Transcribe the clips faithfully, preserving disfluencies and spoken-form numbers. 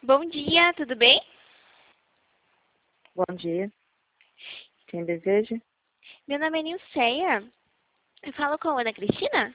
Bom dia, tudo bem? Bom dia. Quem deseja? Meu nome é Nilceia. Eu falo com a Ana Cristina?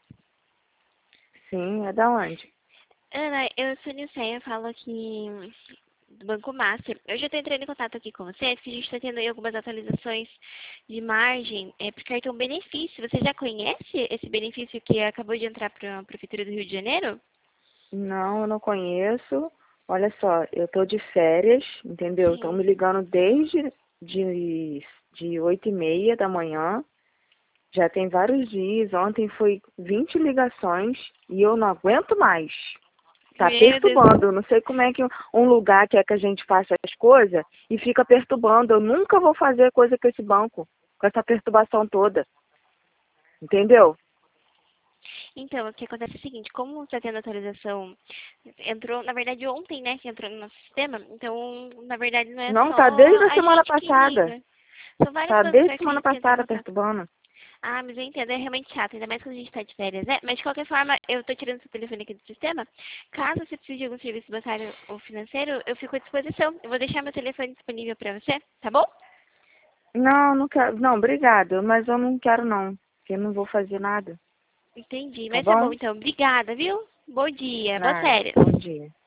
Sim, é da onde? Ana, eu sou Nilceia, falo aqui do Banco Master. Eu já estou entrando em contato aqui com você, porque a gente está tendo aí algumas atualizações de margem é, para o cartão benefício. Você já conhece esse benefício que acabou de entrar para a Prefeitura do Rio de Janeiro? Não, eu não conheço. Olha só, eu tô de férias, entendeu? Estão Sim. me ligando desde de, de oito e meia da manhã. Já tem vários dias. Ontem foi vinte ligações e eu não aguento mais. Tá Meu Deus. perturbando. Eu não sei como é que um lugar quer que a gente faça as coisas e fica perturbando. Eu nunca vou fazer coisa com esse banco, com essa perturbação toda. Entendeu? Então, o que acontece é o seguinte, como está tendo atualização, entrou, na verdade, ontem, né, que entrou no nosso sistema, então, na verdade, não é Não, tá só desde a a semana gente que passada. liga. São várias Tá pessoas desde perto que a semana gente entra em passada contato. perturbando. Ah, mas eu entendo, é realmente chato, ainda mais quando a gente está de férias, né? Mas, de qualquer forma, eu estou tirando seu telefone aqui do sistema. Caso você precise de algum serviço bancário ou financeiro, eu fico à disposição. Eu vou deixar meu telefone disponível para você, tá bom? Não, não quero. Não, obrigado, mas eu não quero não. Porque eu não vou fazer nada. Entendi, Tá mas tá bom, bom? então. Obrigada, viu? Bom dia, boas Nada. férias. Bom dia.